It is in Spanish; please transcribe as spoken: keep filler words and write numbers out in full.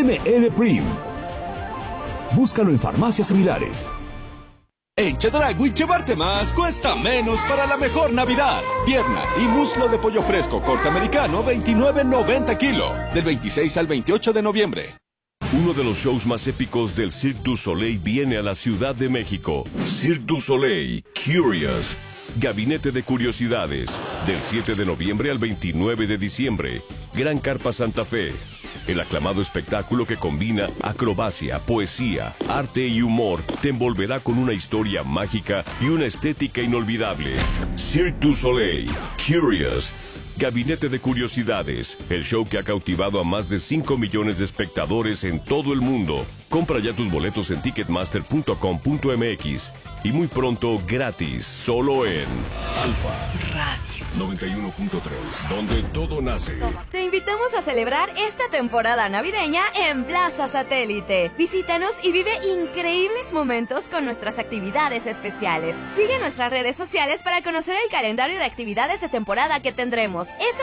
M L Prim. Búscalo en farmacias similares. En Chedragui, llevarte más cuesta menos para la mejor Navidad. Pierna y muslo de pollo fresco corte americano, veintinueve noventa kilo. Del veintiséis al veintiocho de noviembre. Uno de los shows más épicos del Cirque du Soleil viene a la Ciudad de México. Cirque du Soleil, Curious. Gabinete de Curiosidades. Del siete de noviembre al veintinueve de diciembre. Gran Carpa Santa Fe. El aclamado espectáculo que combina acrobacia, poesía, arte y humor te envolverá con una historia mágica y una estética inolvidable. Cirque du Soleil, Curious. Gabinete de Curiosidades, el show que ha cautivado a más de cinco millones de espectadores en todo el mundo. Compra ya tus boletos en ticketmaster punto com punto m x y muy pronto gratis, solo en Alfa Radio noventa y uno punto tres, donde todo nace. Te invitamos a celebrar esta temporada navideña en Plaza Satélite. Visítanos y vive increíbles momentos con nuestras actividades especiales. Sigue nuestras redes sociales para conocer el calendario de actividades de temporada que tendremos. Este